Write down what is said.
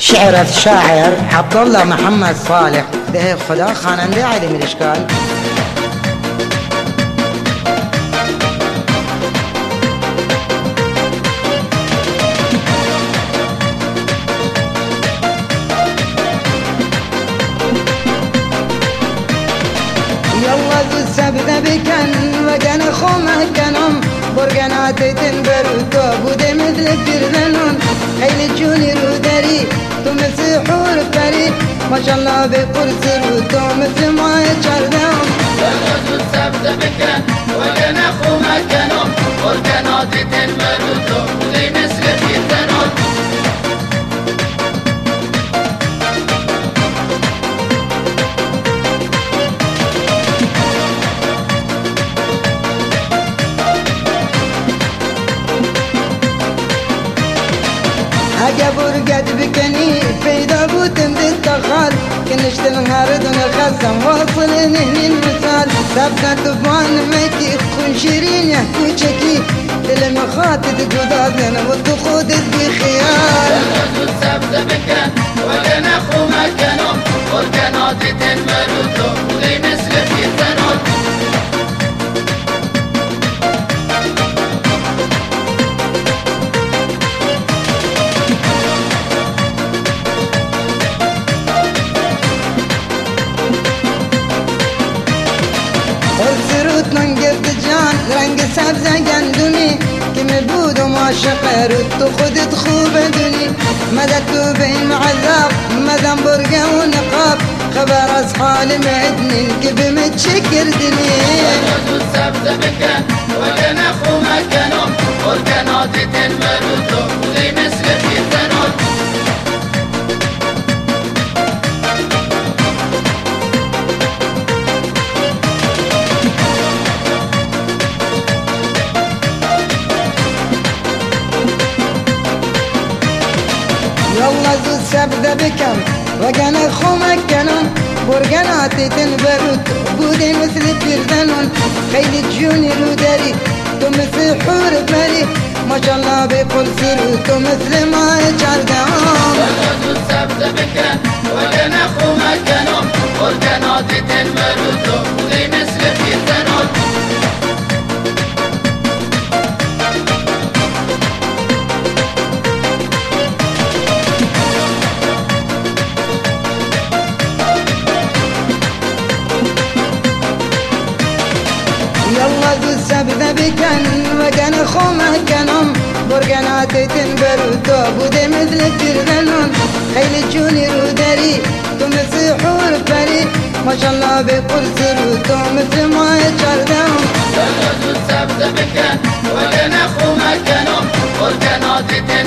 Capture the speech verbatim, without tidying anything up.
شعر الشاعر عبد الله محمد صالح ده خدا خواننده علی میرشکال. يلا السبت بكن وجن خمكنهم برجنات تنبرتو بود مثل فرذنون خيل جوني رودري تو مسحور فري ما شاء الله بقرص رودو مثل ما يشردهم. يلا السبت بكن وجن خمكنهم برجنات تنبرتو بود مثل فرذنون. اگه برگد بکنی پیدا بودم بالتخال کنشت الهاردون خزم واصل نهني المثال سبنا طبعا مكي خون شيرين يا كوچكي دل مخاطد قدادنا والتخودت بخيال. يلا السبت بكن وجن خمكنهم برجنات تنبرتو بود مثل فرذنون. السروت من قرد جان رنگ سبز گندمی که مبود و معشق رود تو خودت خوب دونی مدد تو بین معذاب مدن برگه و نقاب خبر از حال معدنین که بمتشکر دنی. يلا السبت بكن وجن خمكنهم برجنات تنبرتو بود مثل فرذنون. يلا زو السبت بكم وجن خمكنهم برجنات تنبرت بودي مثل فرذنون خيل جوني رودري تو مثل حور فري ما شاء الله بقول سرو تو مثل ما يشردهم. يلا السبت بكن وجن خمكنهم برجنات تنبرتو بود مثل فرذنون. يلا ذو السبت بكن وجن خمكنهم برجنات تنبرتو بود مثل فرذنون خيل جوني رودري تو مثل حور فري ما شاء الله بقول سرو تو مثل ما يشردهم. يلا السبت بكن وجن خمكنهم برجنات تنبرتو